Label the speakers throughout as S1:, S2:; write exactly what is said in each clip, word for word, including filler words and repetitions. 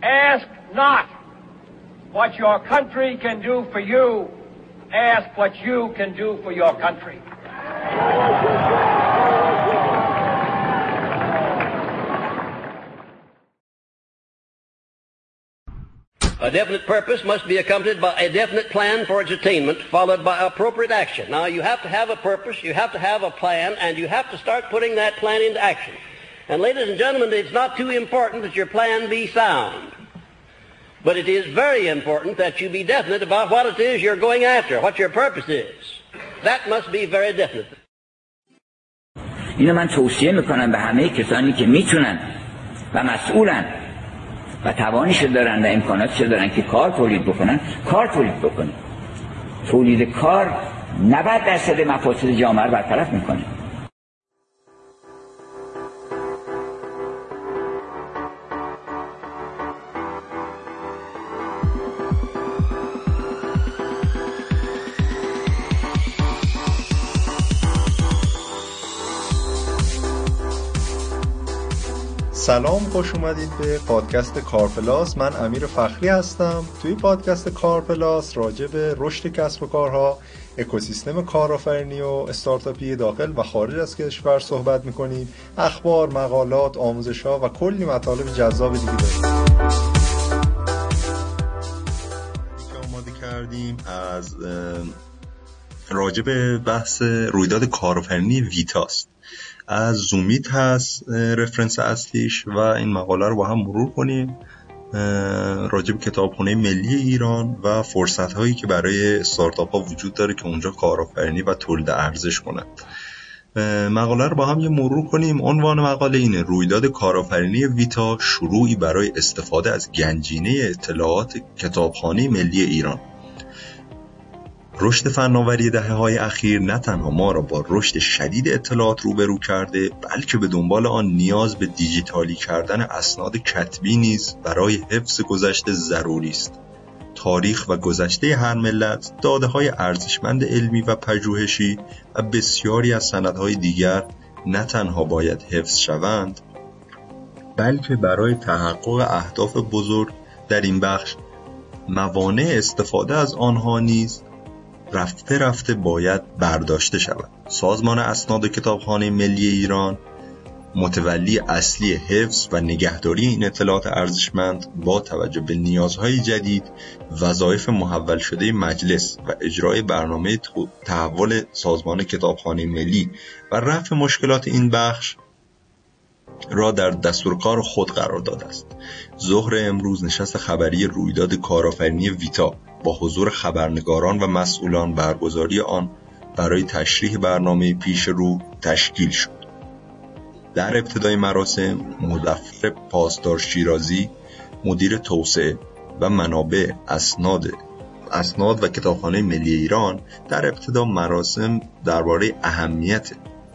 S1: Ask not what your country can do for you. Ask what you can do for your country.
S2: A definite purpose must be accompanied by a definite plan for its attainment, followed by appropriate action. Now, you have to have a purpose, you have to have a plan, and you have to start putting that plan into action. And ladies and gentlemen, it's not too important that your plan be sound. But it is very important that you be definite about what it is you're going after, what your purpose is. That must be very definite.
S3: اینو من توصیه میکنم به همه کسانی که میتونن و مسئولن و توانش دارن و امکاناتش دارن که کار تولید بکنن، کار تولید بکنن. تولید کار نود درصد مفاسد جامعه رو برطرف میکنه.
S4: سلام، خوش اومدید به پادکست کارپلاس. من امیر فخری هستم. توی پادکست کارپلاس راجع به رشد کسب و کارها، اکوسیستم کارآفرینی و استارتاپی داخل و خارج از کشور صحبت میکنیم. اخبار، مقالات، آموزش‌ها و کلی مطالب جذاب دیگه داریم. آماده کردیم از راجع به بحث رویداد کارآفرینی ویتاست. از زومیت هست رفرنس اصلیش و این مقاله رو با هم مرور کنیم راجع به کتابخانه ملی ایران و فرصت‌هایی که برای استارتاپ ها وجود داره که اونجا کارآفرینی و تولید ارزش کنن. مقاله رو با هم یه مرور کنیم. عنوان مقاله اینه: رویداد کارآفرینی ویتا، شروعی برای استفاده از گنجینه اطلاعات کتابخانه ملی ایران. رشد فناوری دهه‌های اخیر نه تنها ما را با رشد شدید اطلاعات روبرو کرده، بلکه به دنبال آن نیاز به دیجیتالی کردن اسناد کتبی نیز برای حفظ گذشته ضروری است. تاریخ و گذشته هر ملت، داده‌های ارزشمند علمی و پژوهشی و بسیاری از سندهای دیگر نه تنها باید حفظ شوند، بلکه برای تحقق اهداف بزرگ در این بخش موانع استفاده از آنها نیز رفته رفته باید برداشته شود. سازمان اسناد کتابخانه ملی ایران، متولی اصلی حفظ و نگهداری این اطلاعات ارزشمند، با توجه به نیازهای جدید، وظایف محول شده مجلس و اجرای برنامه تحول سازمان کتابخانه ملی و رفع مشکلات این بخش را در دستورکار خود قرار داده است. ظهر امروز نشست خبری رویداد کارآفرینی ویتا با حضور خبرنگاران و مسئولان برگزاری آن برای تشریح برنامه پیش رو تشکیل شد. در ابتدای مراسم مظفر پاسدار شیرازی، مدیر توسعه و منابع اسناد اسناد و کتابخانه ملی ایران، در ابتدا مراسم درباره اهمیت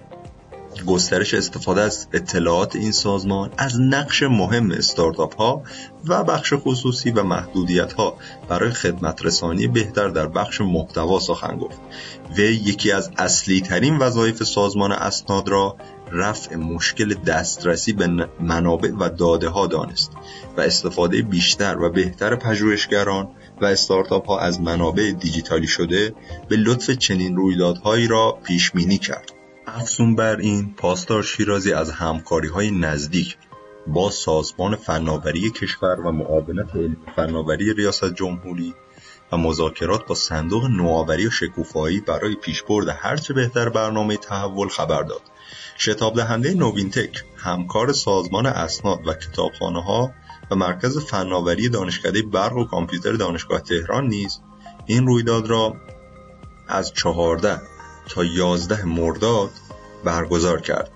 S4: گسترش استفاده از اطلاعات این سازمان، از نقش مهم استارتاپ ها و بخش خصوصی و محدودیت ها برای خدمت رسانی بهتر در بخش محتوا سخن گفت. وی یکی از اصلی ترین وظایف سازمان اسناد را رفع مشکل دسترسی به منابع و داده ها دانست و استفاده بیشتر و بهتر پژوهشگران و استارتاپ ها از منابع دیجیتالی شده به لطف چنین رویدادهایی را پیش بینی کرد. افزون بر این، پاسدار شیرازی از همکاری‌های نزدیک با سازمان فناوری کشور و معاونت علمی فناوری ریاست جمهوری و مذاکرات با صندوق نوآوری و شکوفایی برای پیشبرد هرچه بهتر برنامه تحول خبر داد. شتاب دهنده نوینتک، همکار سازمان اسناد و کتابخانه‌ها و مرکز فناوری دانشکده برق و کامپیوتر دانشگاه تهران نیز این رویداد را از چهارده تا یازده مرداد برگزار کرد.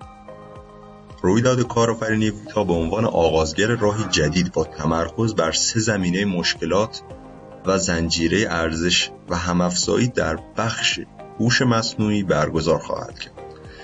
S4: رویداد کارآفرینی ویتا به عنوان آغازگر راهی جدید با تمرکز بر سه زمینه مشکلات و زنجیره ارزش و هم‌افزایی در بخش هوش مصنوعی برگزار خواهد کرد.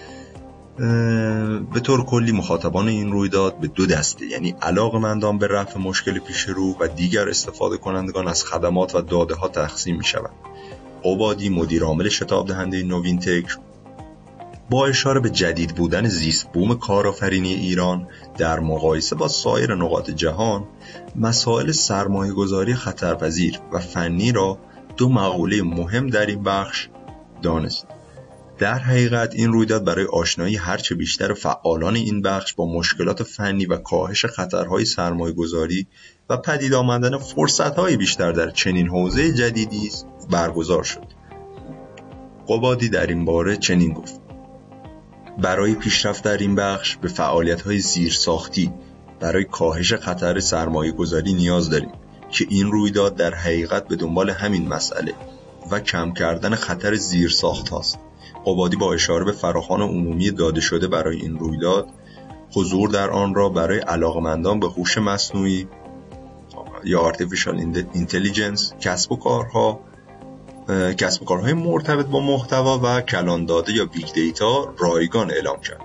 S4: به طور کلی مخاطبان این رویداد به دو دسته، یعنی علاقه‌مندان به رفع مشکل پیش رو و دیگر استفاده کنندگان از خدمات و داده ها تقسیم می شوند. عبادی، مدیر عامل شتاب دهنده نوینتک، با اشاره به جدید بودن زیست بوم کارآفرینی ایران در مقایسه با سایر نقاط جهان، مسائل سرمایه‌گذاری خطرپذیر و فنی را دو مقوله مهم در این بخش دانست. در حقیقت این رویداد برای آشنایی هرچه بیشتر فعالان این بخش با مشکلات فنی و کاهش خطرهای سرمایه‌گذاری و پدید آمدن فرصت‌های بیشتر در چنین حوزه جدیدی است برگزار شد. قبادی در این باره چنین گفت: برای پیشرفت در این بخش به فعالیت‌های زیرساختی برای کاهش خطر سرمایه‌گذاری نیاز داریم که این رویداد در حقیقت به دنبال همین مسئله و کم کردن خطر زیرساخت هاست. قبادی با اشاره به فراخوان عمومی داده شده برای این رویداد، حضور در آن را برای علاقمندان به هوش مصنوعی یا Artificial Intelligence، کسب و کارها کسب و کارهای مرتبط با محتوا و کلان داده یا بیگ دیتا رایگان اعلام کرد.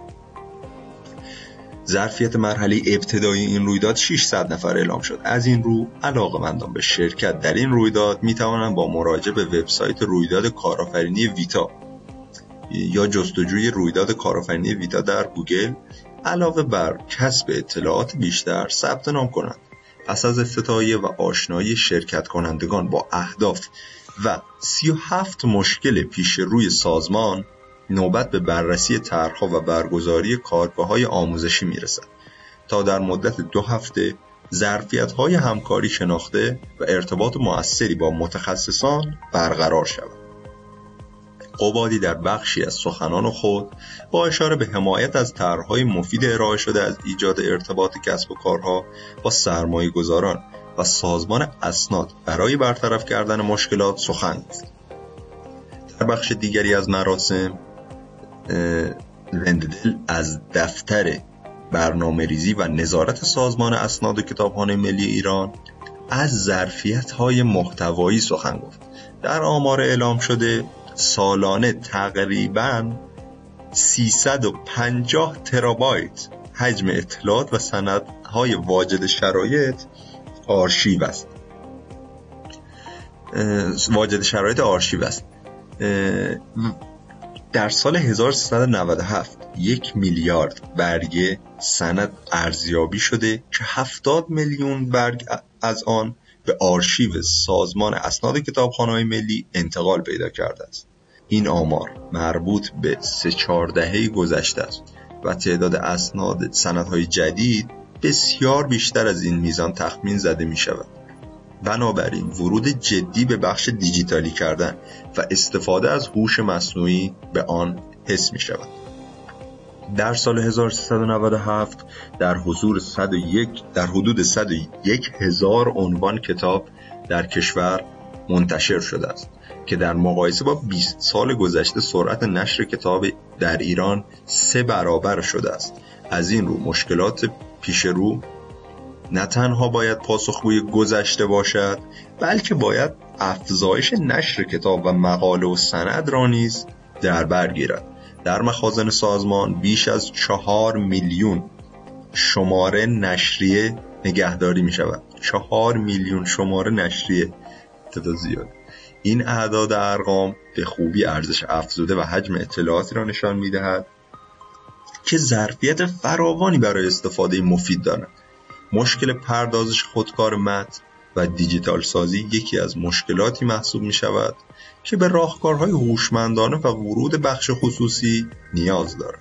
S4: ظرفیت مرحله ابتدایی این رویداد ششصد نفر اعلام شد. از این رو علاقه‌مندان به شرکت در این رویداد می توانند با مراجعه به وبسایت رویداد کارآفرینی ویتا یا جستجوی رویداد کارآفرینی ویتا در گوگل علاوه بر کسب اطلاعات بیشتر ثبت نام کنند. پس از افتتاحیه و آشنایی شرکت کنندگان با اهداف و سی و هفت مشکل پیش روی سازمان، نوبت به بررسی طرح‌ها و برگزاری کارگاه‌های آموزشی میرسد تا در مدت دو هفته ظرفیت‌های همکاری شناخته و ارتباط مؤثری با متخصصان برقرار شود. قبادی در بخشی از سخنان خود با اشاره به حمایت از طرح‌های مفید ارائه شده از ایجاد ارتباط کسب و کارها با سرمایه‌گذاران و سازمان اسناد برای برطرف کردن مشکلات سخن گفت. در بخش دیگری از مراسم، ونددل از دفتر برنامه‌ریزی و نظارت سازمان اسناد و کتابخانه ملی ایران از ظرفیت‌های محتوایی سخن گفت. در آمار اعلام شده سالانه تقریباً سیصد و پنجاه ترابایت حجم اطلاعات و سندهای واجد شرایط آرشیو است. واجد شرایط آرشیو است. در سال هزار و سیصد و نود و هفت یک میلیارد برگه سند ارزیابی شده که هفتاد میلیون برگ از آن به آرشیو سازمان اسناد کتابخانه‌های ملی انتقال پیدا کرده است. این آمار مربوط به سه چهار دهه گذشته است و تعداد اسناد سندهای جدید بسیار بیشتر از این میزان تخمین زده می شود. بنابراین ورود جدی به بخش دیجیتالی کردن و استفاده از هوش مصنوعی به آن حس می شود. در سال هزار و سیصد و نود و هفت در حضور صد و یک در حدود صد و یک هزار عنوان کتاب در کشور منتشر شده است که در مقایسه با بیست سال گذشته سرعت نشر کتاب در ایران سه برابر شده است. از این رو مشکلات پیش رو نه تنها باید پاسخگوی گذشته باشد، بلکه باید افزایش نشر کتاب و مقاله و سند را نیز در بر گیرد. در مخازن سازمان بیش از چهار میلیون شماره نشریه نگهداری می شود. چهار میلیون شماره نشریه، تعداد زیاد. این اعداد ارقام به خوبی ارزش افزوده و حجم اطلاعاتی را نشان می دهد که ظرفیت فراوانی برای استفاده مفید دارند. مشکل پردازش خودکار متن و دیجیتال سازی یکی از مشکلاتی محسوب می شود که به راهکارهای هوشمندانه و ورود بخش خصوصی نیاز دارد.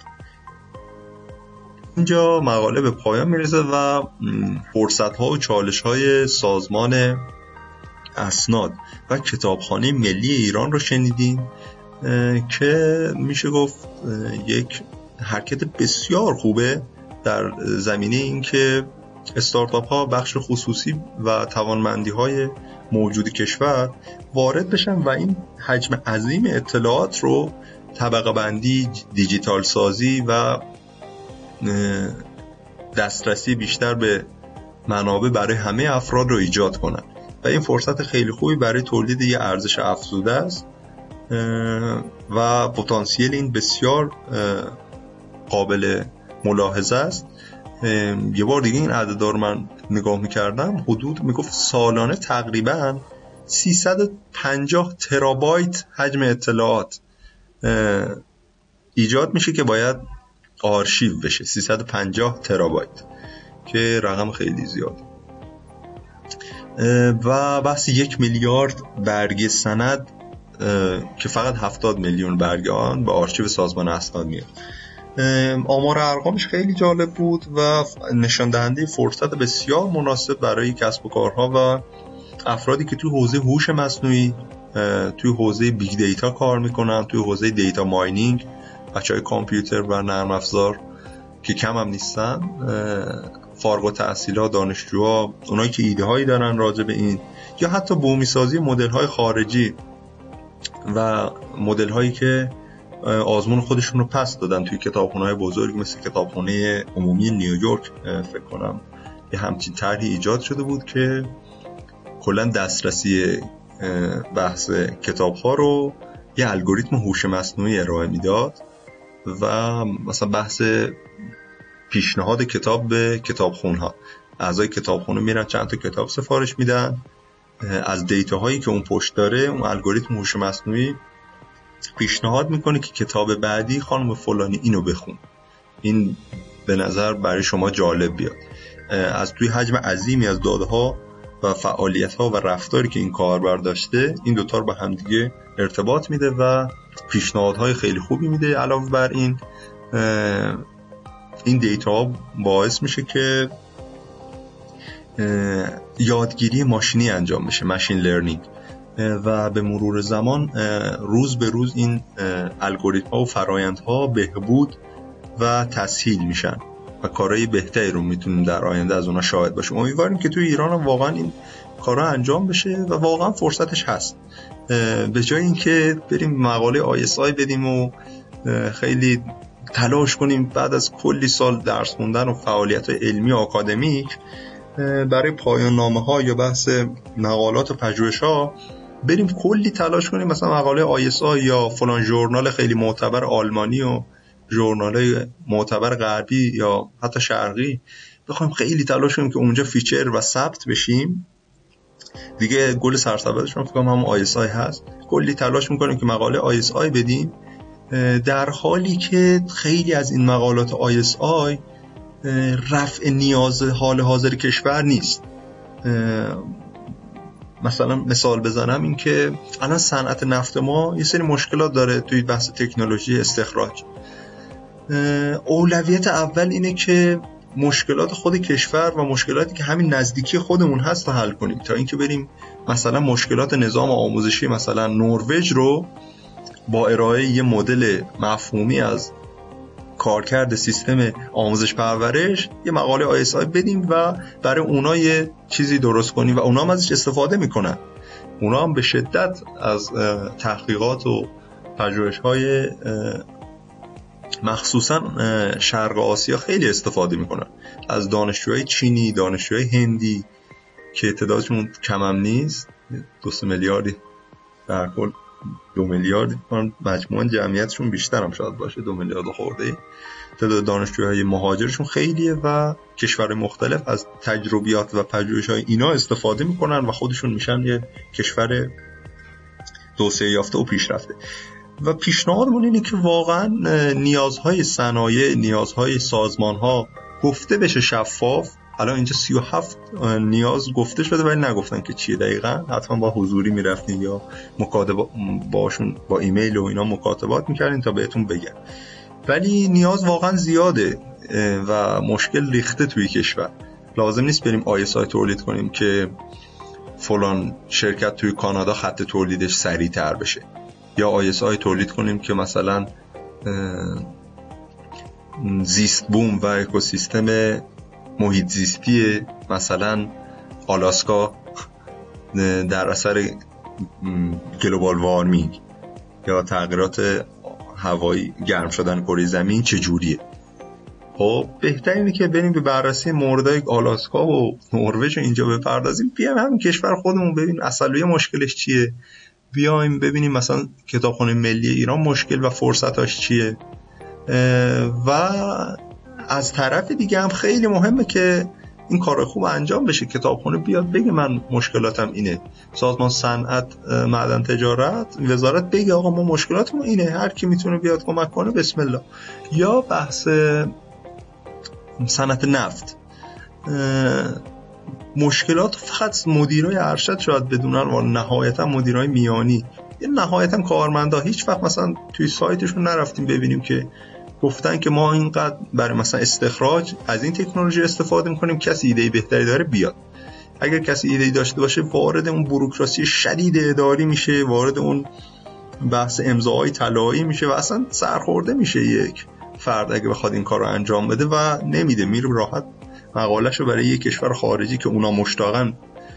S4: اینجا مقاله به پایان می رسد و فرصت‌ها و چالش‌های سازمان اسناد و کتابخانه ملی ایران رو شنیدیم که میشه گفت یک حرکت بسیار خوبه در زمینه این که استارتاپ ها بخش خصوصی و توانمندی های موجود کشور وارد بشن و این حجم عظیم اطلاعات رو طبقه بندی، دیجیتال سازی و دسترسی بیشتر به منابع برای همه افراد رو ایجاد کنن و این فرصت خیلی خوبی برای تولید یه ارزش افزوده است و پتانسیل این بسیار قابل ملاحظه است. یه بار دیگه این عددا رو من نگاه میکردم، حدود میگفت سالانه تقریبا سیصد و پنجاه ترابایت حجم اطلاعات ایجاد میشه که باید آرشیو بشه، سیصد و پنجاه ترابایت که رقم خیلی زیاد. و بحث یک میلیارد برگه سند که فقط هفتاد میلیون برگه آن به آرشیو سازمان اسناد میاد. آمار ارقامش خیلی جالب بود و نشان دهنده فرصت بسیار مناسب برای کسب و کارها و افرادی که توی حوزه هوش مصنوعی، توی حوزه بیگ دیتا کار میکنن، توی حوزه دیتا ماینینگ، بچهای کامپیوتر و نرم افزار که کم هم نیستن، فارغ التحصیل‌ها، دانشجوها، اونایی که ایده هایی دارن راجع به این، یا حتی بومی سازی مدل های خارجی و مدل هایی که آزمون خودشون رو پس دادن توی کتابخونه‌های بزرگ مثل کتابخونه عمومی نیویورک. فکر کنم یه همچین طرحی ایجاد شده بود که کلا دسترسی بحث کتاب‌ها رو یه الگوریتم هوش مصنوعی ارائه میداد و مثلا بحث پیشنهاد کتاب به کتابخونه‌ها، اعضای کتابخونه میرن چند تا کتاب سفارش میدن، از دیتاهایی که اون پشت داره اون الگوریتم هوش مصنوعی پیشنهاد میکنه که کتاب بعدی خانم فلانی اینو بخون، این به نظر برای شما جالب بیاد. از توی حجم عظیمی از داده‌ها و فعالیت‌ها و رفتاری که این کاربر داشته، این دوتا رو به هم دیگه ارتباط میده و پیشنهادهای خیلی خوبی میده. علاوه بر این این دیتا باعث میشه که یادگیری ماشینی انجام بشه، ماشین لرنینگ، و به مرور زمان روز به روز این الگوریتم‌ها و فرآیندها بهبود و تسهیل میشن و کارهای بهتری رو میتونیم در آینده از اونا شاهد باشیم. امیدواریم که توی ایران هم واقعا این کارها انجام بشه و واقعا فرصتش هست. به جای اینکه بریم مقاله آی اس آی بدیم و خیلی تلاش کنیم بعد از کلی سال درس خوندن و فعالیت‌های علمی و آکادمیک برای پایان نامه‌ها یا بحث مقالات و پژوهش‌ها بریم کلی تلاش کنیم مثلا مقاله آی اس آی یا فلان ژورنال خیلی معتبر آلمانی و ژورنال معتبر غربی یا حتی شرقی بخوایم خیلی تلاش کنیم که اونجا فیچر و ثبت بشیم، دیگه گل سرسبدش من فکر کنم هم آی اس آی هست. کلی تلاش می‌کنیم که مقاله آی اس آی بدیم، در حالی که خیلی از این مقالات آی اس آی رفع نیاز حال حاضر کشور نیست. مثلا مثال بزنم این که الان صنعت نفت ما یه سری مشکلات داره توی بحث تکنولوژی استخراج. اولویت اول اینه که مشکلات خود کشور و مشکلاتی که همین نزدیکی خودمون هست رو حل کنیم، تا اینکه بریم مثلا مشکلات نظام آموزشی مثلا نروژ رو با ارائه یه مدل مفهومی از کارکرد سیستم آموزش پرورش یه مقاله آی اس آی بدیم و برای اونا یه چیزی درست کنیم و اونا هم ازش استفاده میکنن. اونا هم به شدت از تحقیقات و پژوهش‌های مخصوصا شرق آسیا خیلی استفاده میکنن، از دانشجوهای چینی، دانشجوهای هندی که تعدادشون کم هم نیست، دو سه میلیاردی در کل، دو میلیارد مجموعاً جمعیتشون بیشتر هم شاید باشه، دو میلیارد خورده. تعداد دانشجوهای مهاجرشون خیلیه و کشورهای مختلف از تجربیات و پژوهش‌های اینا استفاده میکنن و خودشون میشن یه کشور توسعه یافته و پیشرفته. و پیشنهادمون اینه که واقعاً نیازهای صنایع، نیازهای سازمان‌ها گفته بشه شفاف. الان اینجا سی و هفت نیاز گفته شده ولی نگفتن که چیه دقیقاً. حتما با حضوری میرفتین یا مکاتبه باشون با ایمیل و اینا مکاتبات میکردین تا بهتون بگن، ولی نیاز واقعاً زیاده و مشکل ریخته توی کشور. لازم نیست بریم آی اس آی تولید کنیم که فلان شرکت توی کانادا خط تولیدش سریع‌تر بشه، یا آی اس آی تولید کنیم که مثلا زیست بوم و اکوسیستم محیط زیستی مثلا آلاسکا در اثر گلوبال وارمینگ یا تغییرات هوایی گرم شدن کره زمین چجوریه. خب بهتر اینه که بریم به بررسی موردهای آلاسکا و نروژ اینجا بپردازیم، بیایم همین کشور خودمون ببینیم اصلیه مشکلش چیه، بیایم ببینیم مثلا کتابخانه ملی ایران مشکل و فرصتاش چیه. و از طرف دیگه هم خیلی مهمه که این کار خوب انجام بشه، کتابخونه بیاد بگه من مشکلاتم اینه، سازمان صنعت معدن تجارت وزارت بگه آقا ما مشکلاتمون اینه، هر کی میتونه بیاد کمک کنه بسم الله. یا بحث صنعت نفت، مشکلات فقط مدیرای ارشد شاید بدونن و نهایتا مدیرای میانی، یا نهایتا کارمندا. هیچ وقت مثلا توی سایتشون نرفتیم ببینیم که گفتن که ما اینقدر برای مثلا استخراج از این تکنولوژی استفاده میکنیم، کسی ایده بهتری داره بیاد. اگر کسی ایده داشته باشه وارد اون بوروکراسی شدید اداری میشه، وارد اون بحث امضاهای طلایی میشه و اصلا سرخورده میشه یک فرد اگه بخواد این کار رو انجام بده و نمیده، میره راحت مقالهشو برای یک کشور خارجی که اونا مشتاقن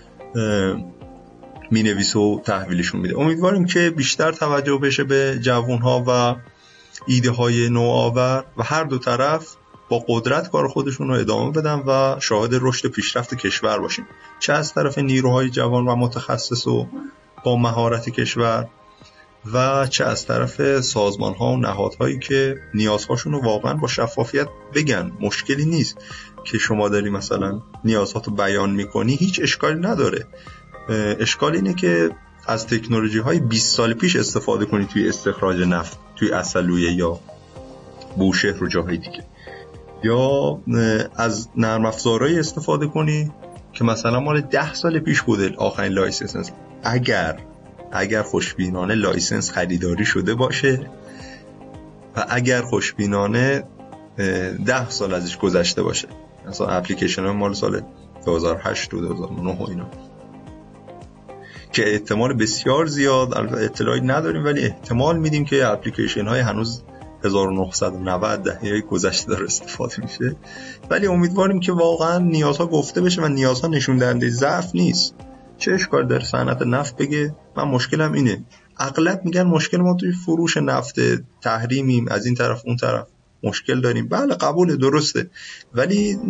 S4: مینویسه و تحویلشون میده. امیدواریم که بیشتر توجه بشه به جوانها و ایده های نوآور و هر دو طرف با قدرت کار خودشون رو ادامه بدن و شاهد رشد پیشرفت کشور باشیم، چه از طرف نیروهای جوان و متخصص و با مهارت کشور و چه از طرف سازمان ها و نهادهایی که نیازهاشون رو واقعا با شفافیت بگن. مشکلی نیست که شما داری مثلا نیازهاتو بیان میکنی، هیچ اشکالی نداره. اشکال اینه که از تکنولوژی های بیست سال پیش استفاده کنی توی استخراج نفت توی اصلویه یا بوشهر و جاهای دیگه، یا از نرم افزارهایی استفاده کنی که مثلا مال ده سال پیش بوده آخرین لایسنس، اگر اگر خوشبینانه لایسنس خریداری شده باشه و اگر خوشبینانه ده سال ازش گذشته باشه. مثلا اپلیکیشن ها مال سال دو هزار و هشت و دو هزار و نه و اینا که احتمال بسیار زیاد، اطلاعی نداریم ولی احتمال میدیم که اپلیکیشن های هنوز هزار و نهصد و نود دهه گذشته داره استفاده میشه. ولی امیدواریم که واقعا نیازها گفته بشه و نیازها نشون دهنده ضعف نیست. چه اشکال داره صنعت نفت بگه من مشکلم اینه؟ اغلب میگن مشکل ما توی فروش نفت، تحریمیم، از این طرف اون طرف مشکل داریم. بله قبول، درسته، ولی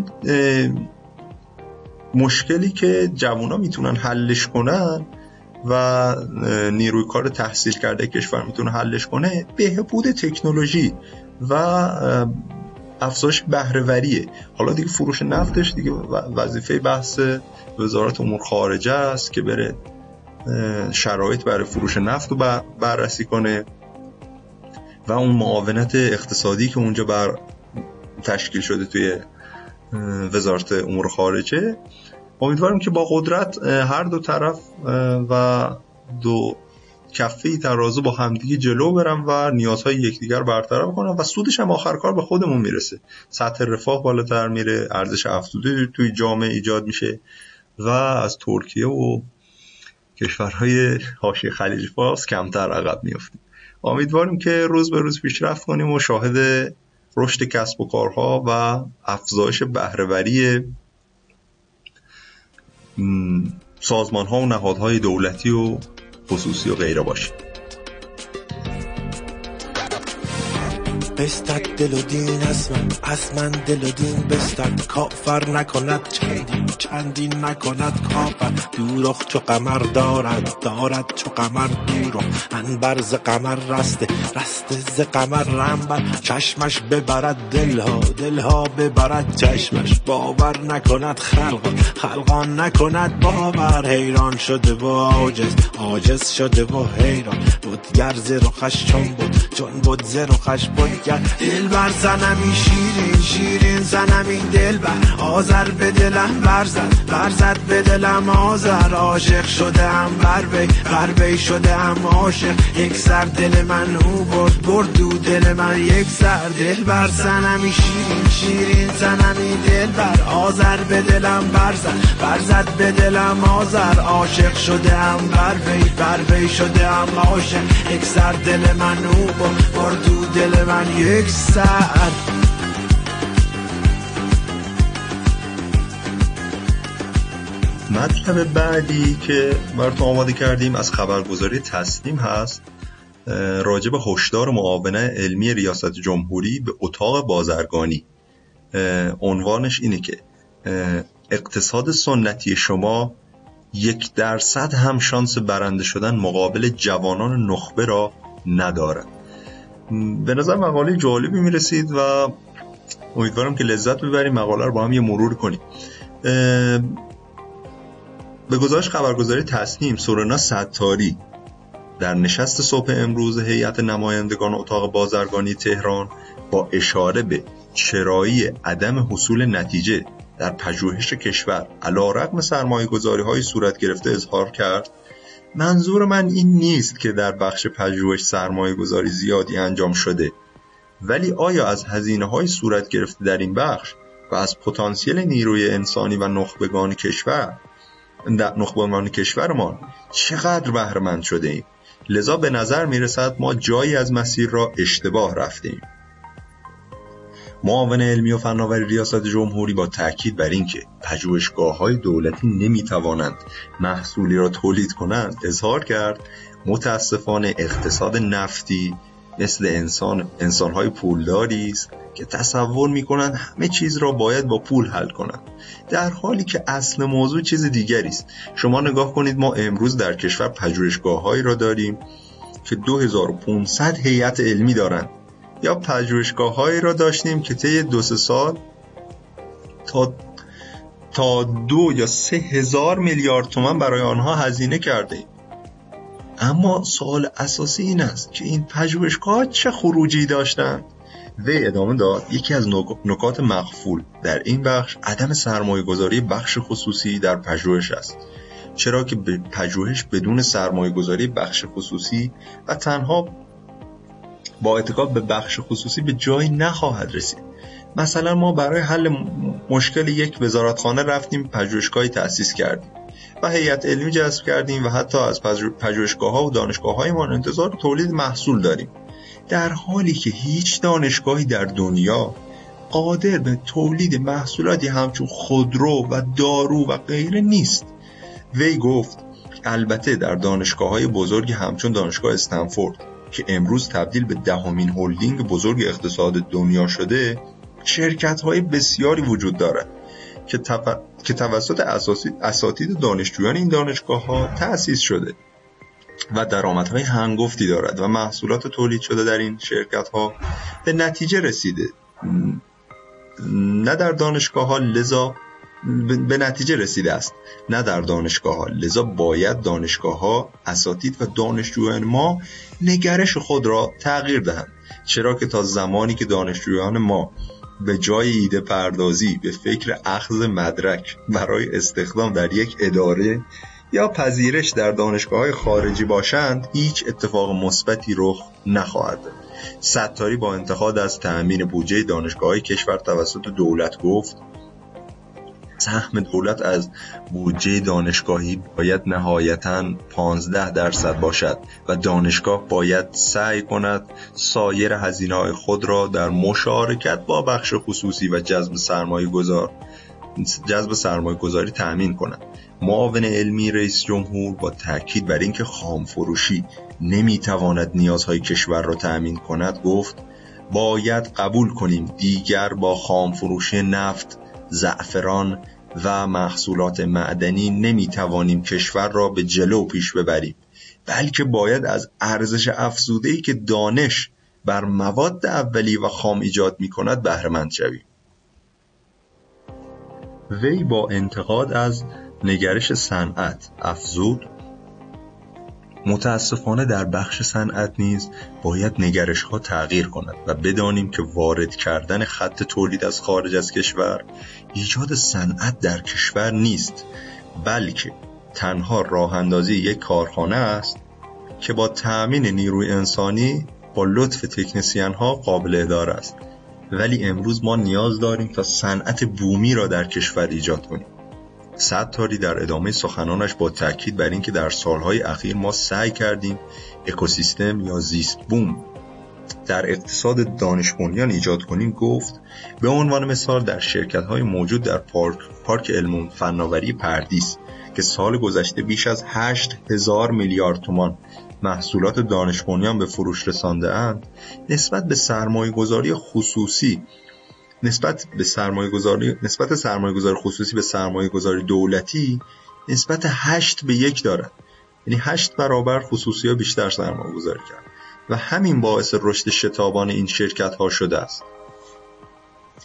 S4: مشکلی که جوونا میتونن حلش کنن و نیروی کار تحصیل کرده کشور میتونه حلش کنه بهبود تکنولوژی و افزایش بهره‌وریه. حالا دیگه فروش نفتش دیگه وظیفه بحث وزارت امور خارجه است که بره شرایط برای فروش نفت رو بررسی کنه و اون معاونت اقتصادی که اونجا بر تشکیل شده توی وزارت امور خارجه. امیدوارم که با قدرت هر دو طرف و دو کفه ترازو با همدیگه جلو برن و نیازهای یکدیگر برطرف کنن و سودش هم آخر کار به خودمون میرسه. سطح رفاه بالاتر میره، ارزش افزوده توی جامعه ایجاد میشه و از ترکیه و کشورهای حاشیه خلیج فارس کمتر عقب میافتیم. امیدواریم که روز به روز پیشرفت کنیم و شاهد رشد کسب و کارها و افزایش بهره‌وری سازمان‌ها و نهادهای دولتی و خصوصی و غیره باشیم.
S5: بستد دل و دین از من، از من دل و دین بستد. کافر نکند چندین، چندین نکند کافر. دوروخ چو قمر دارد، دارد چو قمر دوروخ. انبر ز قمر رسته، رسته ز قمر رنبر. چشمش ببرد دلها، دلها ببرد چشمش. باور نکند خلقان، خلقان نکند باور. حیران شده و عاجز، عاجز شده و حیران. بودگر ز رخش چون بود، چون بود ز رخش بود. دل بر زنمی شیرین، شیرین زنمی دل بر. آذر به دلم برزد، برزد به دلم آذر. عاشق شده هم بر بی، بر بی شده هم عاشق. یک سر دل من او برد، برد دو دل من یک سر. دل بر زنمی شیرین، شیرین زنمی دل بر. آذر به دلم برزد، برزد به دلم آذر. عاشق شده هم بر بی، بر بی شده هم عاشق. یک سر دل من او برد، برد دو دل من یک ساعت.
S4: مطلب بعدی که براتون آماده کردیم از خبرگزاری تسنیم هست، راجع به هشدار معاونه علمی ریاست جمهوری به اتاق بازرگانی. عنوانش اینه که اقتصاد سنتی شما یک درصد هم شانس برنده شدن مقابل جوانان نخبه را ندارد. به نظر مقاله جالبی میرسید و امیدوارم که لذت ببریم، مقاله رو با هم یه مرور کنیم. به گزارش خبرگزاری تصنیم، سورنا ستاری در نشست صبح امروز هیئت نمایندگان اتاق بازرگانی تهران با اشاره به چرایی عدم حصول نتیجه در پژوهش کشور علیرغم سرمایه‌گذاری‌های صورت گرفته اظهار کرد منظور من این نیست که در بخش پژوهش سرمایه‌گذاری زیادی انجام شده، ولی آیا از هزینه‌های صورت گرفته در این بخش و از پتانسیل نیروی انسانی و نخبگان کشور نخبگان کشورمان چقدر بهره مند شده ایم؟ لذا به نظر میرسد ما جایی از مسیر را اشتباه رفتیم. معاون علمی و فناوری ریاست جمهوری با تاکید بر اینکه پژوهشگاه‌های دولتی نمی‌توانند محصولی را تولید کنند اظهار کرد متاسفانه اقتصاد نفتی مثل انسان انسان‌های پولداری است که تصور می‌کنند همه چیز را باید با پول حل کنند، در حالی که اصل موضوع چیز دیگری است. شما نگاه کنید، ما امروز در کشور پژوهشگاه‌هایی را داریم که دو هزار و پانصد هیئت علمی دارند، یا پژوهشگاه‌هایی را داشتیم که طی دو سه سال تا تا دو یا سه هزار میلیارد تومان برای آنها هزینه کردیم. اما سوال اساسی این است که این پژوهشگاه‌ها چه خروجی داشتند؟ وی ادامه داد یکی از نکات مغفول در این بخش عدم سرمایه‌گذاری بخش خصوصی در پژوهش است، چرا که به پژوهش بدون سرمایه‌گذاری بخش خصوصی و تنها با اتکا به بخش خصوصی به جایی نخواهد رسید. مثلا ما برای حل مشکل یک وزارتخانه رفتیم پژوهشگاهی تأسیس کردیم و هیئت علمی جذب کردیم و حتی از پژوهشگاه‌ها و دانشگاه‌هایمان انتظار تولید محصول داریم، در حالی که هیچ دانشگاهی در دنیا قادر به تولید محصولاتی همچون خودرو و دارو و غیره نیست. وی گفت البته در دانشگاه‌های بزرگی همچون دانشگاه استنفورد که امروز تبدیل به دهمین هلدینگ بزرگ اقتصاد دنیا شده، شرکت‌های بسیاری وجود دارد که, تف... که توسط اساسی... اساتید دانشجویان این دانشگاه‌ها تأسیس شده و درآمدهای هنگفتی دارد و محصولات تولید شده در این شرکت‌ها به نتیجه رسیده نه در دانشگاه‌ها لذا به نتیجه رسیده است نه در دانشگاه‌ها لذا باید دانشگاه‌ها، اساتید و دانشجویان ما نگرش خود را تغییر دهند، چرا که تا زمانی که دانشجویان ما به جای ایده پردازی به فکر اخذ مدرک برای استخدام در یک اداره یا پذیرش در دانشگاه‌های خارجی باشند، هیچ اتفاق مثبتی رخ نخواهد داد. ستاری با انتقاد از تأمین بودجه دانشگاه‌های کشور توسط دولت گفت سهم دولت از بودجه دانشگاهی باید نهایتاً پانزده درصد باشد و دانشگاه باید سعی کند سایر هزینه‌های خود را در مشارکت با بخش خصوصی و جذب سرمایه‌گذار جذب سرمایه‌گذاری تأمین کند. معاون علمی رئیس جمهور با تاکید بر اینکه خام فروشی نمیتواند نیازهای کشور را تأمین کند گفت باید قبول کنیم دیگر با خام فروشی نفت، زعفران و محصولات معدنی نمیتوانیم کشور را به جلو پیش ببریم، بلکه باید از ارزش افزوده‌ای که دانش بر مواد اولیه و خام ایجاد می‌کند بهره مند شویم. وی با انتقاد از نگرش صنعت افزود متاسفانه در بخش صنعت نیز باید نگرش‌ها تغییر کند و بدانیم که وارد کردن خط تولید از خارج از کشور ایجاد صنعت در کشور نیست، بلکه تنها راه اندازی یک کارخانه است که با تأمین نیروی انسانی با لطف تکنسین‌ها قابل اداره است. ولی امروز ما نیاز داریم تا صنعت بومی را در کشور ایجاد کنیم. ستاری در ادامه سخنانش با تاکید بر اینکه در سالهای اخیر ما سعی کردیم اکوسیستم یا زیست بوم در اقتصاد دانش بنیان ایجاد کنیم گفت به عنوان مثال در شرکت‌های موجود در پارک پارک علم و فناوری پردیس که سال گذشته بیش از هشت هزار میلیارد تومان محصولات دانش بنیان به فروش رسانده اند، نسبت به سرمایه‌گذاری خصوصی نسبت به سرمایه‌گذاری نسبت سرمایه‌گذاری خصوصی به سرمایه‌گذاری دولتی نسبت هشت به یک دارد، یعنی هشت برابر خصوصی‌ها بیشتر سرمایه‌گذاری کرد و همین باعث رشد شتابان این شرکت‌ها شده است.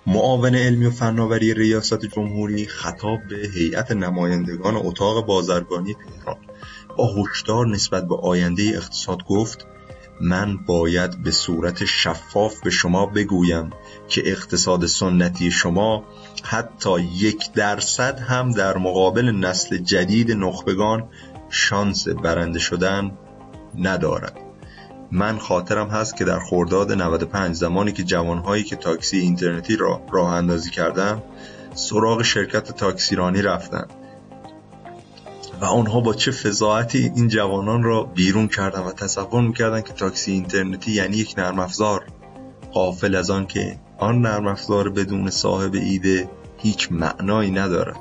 S4: معاون علمی و فناوری ریاست جمهوری خطاب به هیئت نمایندگان اتاق بازرگانی تهران با هشدار نسبت به آینده اقتصاد گفت: من باید به صورت شفاف به شما بگویم که اقتصاد سنتی شما حتی یک درصد هم در مقابل نسل جدید نخبگان شانس برنده شدن ندارد. من خاطرم هست که در خرداد نود و پنج زمانی که جوانهایی که تاکسی اینترنتی را راه اندازی کردم سراغ شرکت تاکسیرانی رفتن و آنها با چه فظاعتی این جوانان را بیرون کردن و تصور میکردن که تاکسی اینترنتی یعنی یک نرم افزار، غافل از آن که آن نرم افزار بدون صاحب ایده هیچ معنایی ندارد.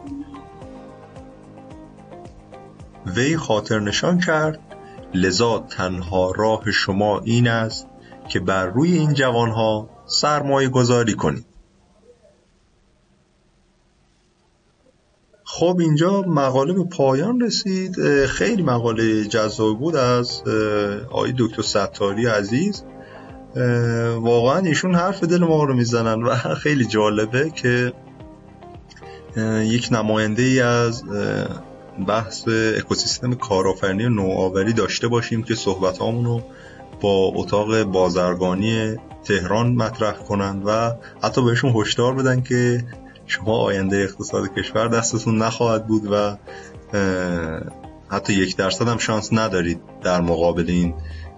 S4: وی خاطر نشان کرد: لذا تنها راه شما این است که بر روی این جوانها سرمایه گذاری کنید. خب اینجا مقاله به پایان رسید. خیلی مقاله جذاب بود از آقای دکتر ستاری عزیز. واقعا ایشون حرف دل ما رو میزنن و خیلی جالبه که یک نماینده ای از بحث اکوسیستم کارآفرینی و نوآوری داشته باشیم که صحبتامون رو با اتاق بازرگانی تهران مطرح کنن و حتی بهشون هشدار بدن که شما آینده اقتصاد کشور دستتون نخواهد بود و حتی یک درصد هم شانس ندارید در مقابل این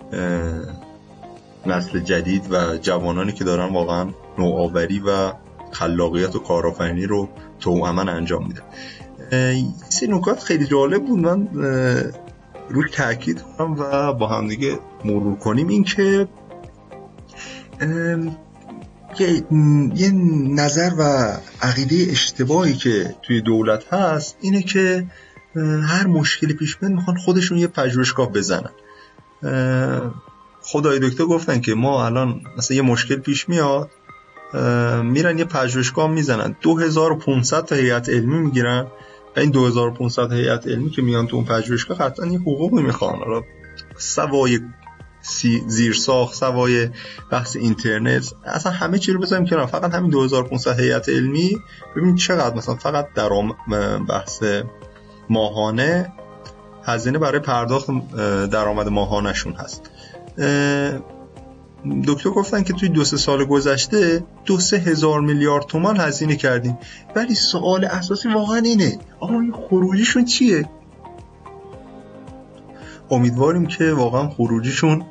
S4: نسل جدید و جوانانی که دارن واقعا نوآوری و خلاقیت و کارآفرینی رو توأماً انجام میدن. این نکات خیلی جالب بود، من روی تاکید کنم و با هم دیگه مرور کنیم. این که یه نظر و عقیده اشتباهی که توی دولت هست اینه که هر مشکلی پیش میاد میخوان خودشون یه پژوهشگاه بزنن. خدای دکتر گفتن که ما الان مثلا یه مشکل پیش میاد میرن یه پژوهشگاه میزنن، دو هزار و پانصد تا هیئت علمی میگیرن و این دو هزار و پانصد هیئت علمی که میان تو اون پژوهشگاه قطعا یه حقوقی میخوان، حالا سوای زیرساخت، سوای بحث اینترنت، اصلا همه چی رو بذاریم کنار، فقط همین دو هزار و پانصد هیئت علمی ببین چقدر مثلا فقط درام بحث ماهانه هزینه برای پرداخت درآمد ماهانه‌شون هست. دکتر گفتن که توی دو سه سال گذشته دو سه هزار میلیارد تومان هزینه کردیم، ولی سوال اساسی واقعا اینه آقا این خروجیشون چیه؟ امیدواریم که واقعا خروجیشون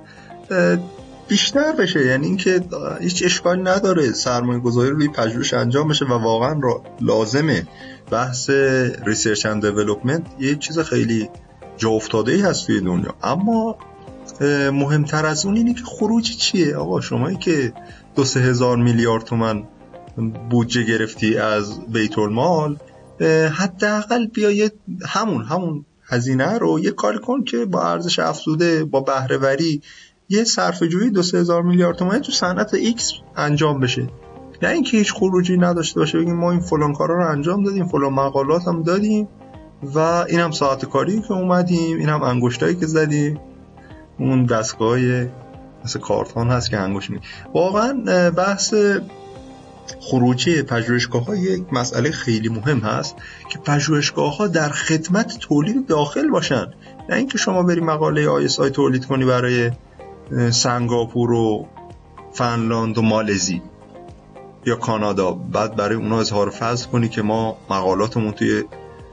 S4: بیشتر بشه، یعنی اینکه هیچ اشکالی نداره سرمایه گذاری روی پژوهش انجام بشه و واقعا لازمه. بحث ریسرچ اند دیولپمنت یه چیز خیلی جا افتاده‌ای هست توی دنیا، اما مهمتر از اون اینه که خروج چیه؟ آقا شمایی که دو سه هزار میلیارد تومان بودجه گرفتی از بیت المال، حداقل بیا همون همون هزینه رو یه کار کن که با ارزش افزوده، با بهره وری، یه صرفه جویی دو سه هزار میلیارد تومان تو صنعت ایکس انجام بشه، نه اینکه هیچ خروجی نداشته باشه بگیم ما این فلان کارا رو انجام دادیم، فلان مقالات هم دادیم و اینم ساعت کاری که اومدیم، اینم انگشتایی که زدیم، اون دستگاهی مثل کارتون هست که انگشت می. واقعا بحث خروجی پژوهشگاه‌ها یک مسئله خیلی مهم هست که پژوهشگاه‌ها در خدمت تولید داخل باشن، نه اینکه شما بری مقاله آی اس آی تولید کنی برای سنگاپور و فنلاند و مالزی یا کانادا، بعد برای اونا اظهار فضل کنی که ما مقالاتمون توی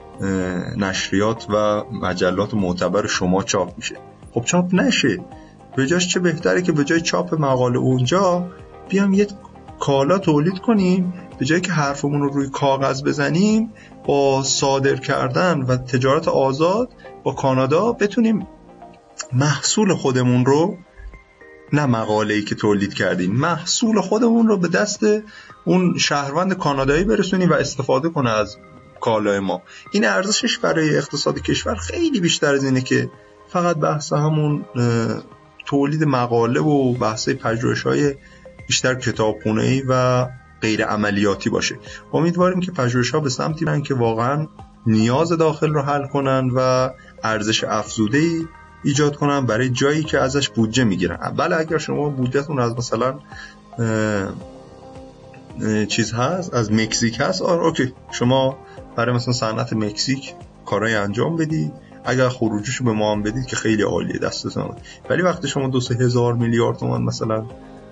S4: نشریات و مجلات معتبر شما چاپ میشه. خب چاپ نشه، به جاش چه بهتره که به جای چاپ مقاله اونجا بیام یه کالا تولید کنیم، به جایی که حرفمون رو روی کاغذ بزنیم با صادر کردن و تجارت آزاد با کانادا بتونیم محصول خودمون رو، نه مقاله‌ای که تولید کردیم، محصول خودمون رو به دست اون شهروند کانادایی برسونیم و استفاده کنه از کالای ما. این ارزشش برای اقتصاد کشور خیلی بیشتر از اینه که فقط بحث همون تولید مقاله و بحث پژوهش‌های بیشتر کتابخونه‌ای و غیر عملیاتی باشه. امیدواریم که پژوهش‌ها به سمتی برن که واقعا نیاز داخل رو حل کنن و ارزش افزوده‌ای ایجاد کنن برای جایی که ازش بودجه میگیرن. بله اگر شما بودجهتون از مثلا چیز هست، از مکزیک هست، آره اوکی شما برای مثلا صنعت مکزیک کارهای انجام بدید، اگر خروجیشو به ما هم بدید که خیلی عالیه دستتون. ولی وقتی شما دو سه هزار میلیارد تومان مثلا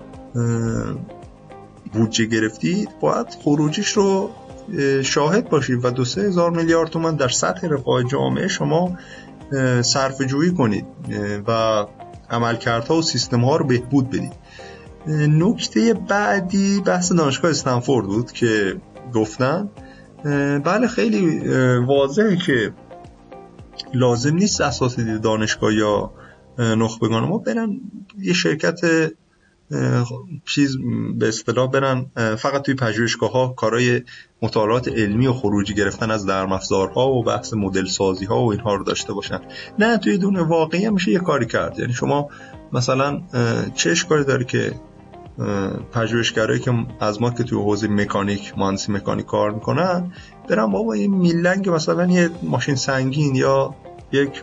S4: بودجه گرفتید، باید خروجیش رو شاهد باشید و دو سه هزار میلیارد تومان در سطح رفاه جامعه شما صرفه جویی کنید و عملکردها و سیستم‌ها رو بهبود بدید. نکته بعدی بحث دانشگاه استنفورد بود که گفتن بله خیلی واضحه که لازم نیست اساتید دانشگاه یا نخبگان ما برن یه شرکت چیز به اصطلاح برن فقط توی پژوهشگاه‌ها کارهای مطالعات علمی و خروجی گرفتن از نرم‌افزارها و بحث مدل سازی‌ها و اینها رو داشته باشن. نه، توی دنیای واقعی هم میشه یه کاری کرد. یعنی شما مثلا چه اشکالی داره که پژوهشگرایی که از ما که توی حوزه مکانیک، مهندسی مکانیک کار میکنن برن بابا این میلنگ مثلا یه ماشین سنگین یا یک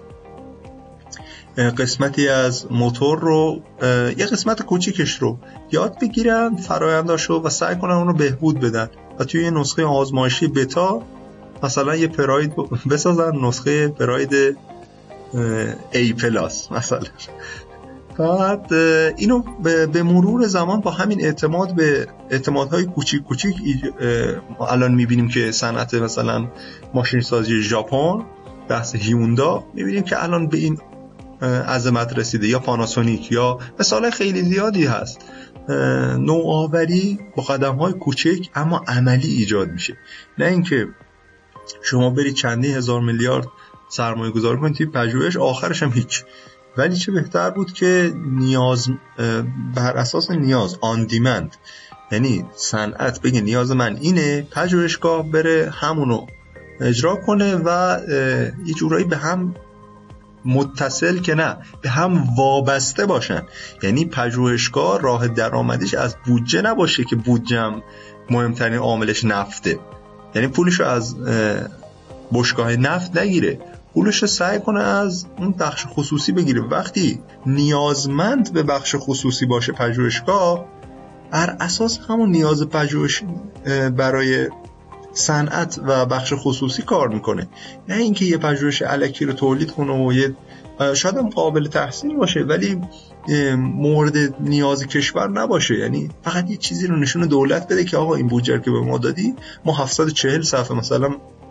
S4: قسمتی از موتور رو، یه قسمت کوچیکش رو یاد بگیرن، فرآینداشو و سعی کنن اون رو بهبود بدن و توی یه نسخه آزمایشی بتا مثلا یه پراید بسازن، نسخه پراید ای پلاس مثلا. بعد اینو به مرور زمان با همین اعتماد به اعتمادهای کوچیک کوچیک الان میبینیم که صنعت مثلا ماشین سازی ژاپن، بحث هیوندا، میبینیم که الان به این عظمت رسیده، یا پاناسونیک، یا مثال خیلی زیادی هست. نوآوری با قدم‌های کوچک اما عملی ایجاد میشه، نه اینکه شما برید چندین هزار میلیارد سرمایه گذاری کنید توی پژوهش آخرش هم هیچ. ولی چه بهتر بود که نیاز بر اساس نیاز آن دیمند، یعنی صنعت بگه نیاز من اینه، پژوهشگاه بره همونو اجرا کنه و یه جورایی به هم متصل که نه به هم وابسته باشن. یعنی پژوهشگاه راه درآمدیش از بودجه نباشه که بودجه هم مهمترین عاملش نفته، یعنی پولشو از بشکاه نفت نگیره، پولش رو سعی کنه از اون بخش خصوصی بگیره. وقتی نیازمند به بخش خصوصی باشه پژوهشگاه، بر اساس همون نیاز پژوهش برای صنعت و بخش خصوصی کار میکنه، نه اینکه یه پژوهش الکی رو تولید کنه و یه شاید هم قابل تحسین باشه ولی مورد نیاز کشور نباشه، یعنی فقط یه چیزی رو نشون دولت بده که آقا این بودجه که به ما دادی، ما هفتصد و چهل صفحه مثلا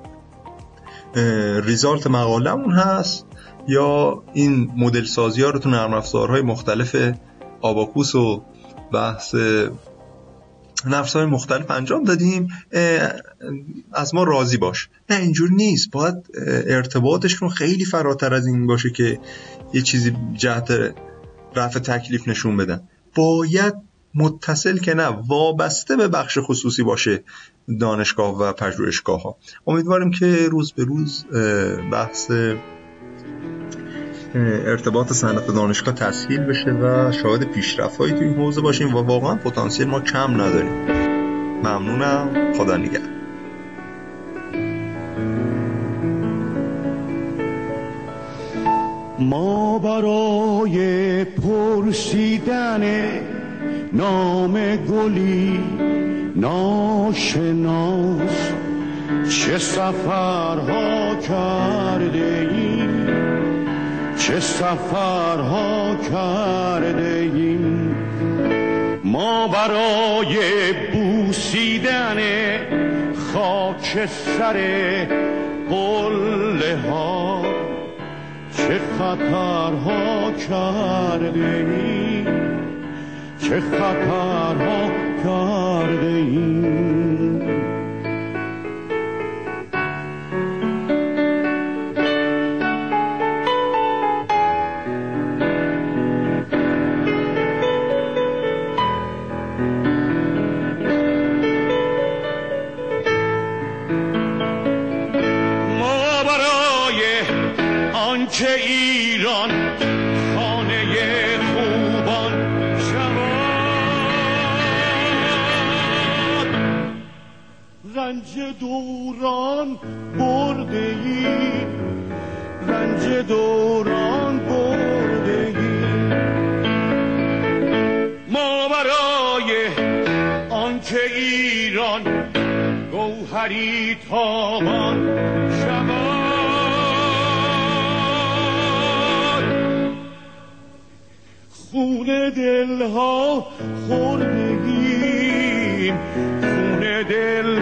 S4: ریزالت مقالمون هست، یا این مدل سازی ها رو تو نرم افزارهای مختلف آباکوس و بحث نرم افزارهای مختلف انجام دادیم، از ما راضی باش. نه اینجور نیست، باید ارتباطشون خیلی فراتر از این باشه که یه چیزی جهت رفع تکلیف نشون بدن. باید متصل که نه وابسته به بخش خصوصی باشه دانشگاه و پژوهشگاه ها. امیدواریم که روز به روز بحث ارتباط صنعت دانشگاه تسهیل بشه و شاهد پیشرفت‌هایی تو این حوزه باشیم و واقعا پتانسیل ما کم نداریم. ممنونم، خدا نگهدار.
S6: ما برای پرسیدن نام گلی ناشناس چه سفرها کرده ایم، چه سفرها کرده ایم. ما برای بوسیدن خاک سر قله ها چه خطرها کرده ایم، چه خطرها کرده ایم. ما برای آنچه ایران خانه خوبان شود، رنج دوران برده ایم، رنج دوران برده ایم. ما برای آنچه ایران گوهری تابان شود. خون دلها خوردگیم، خون دل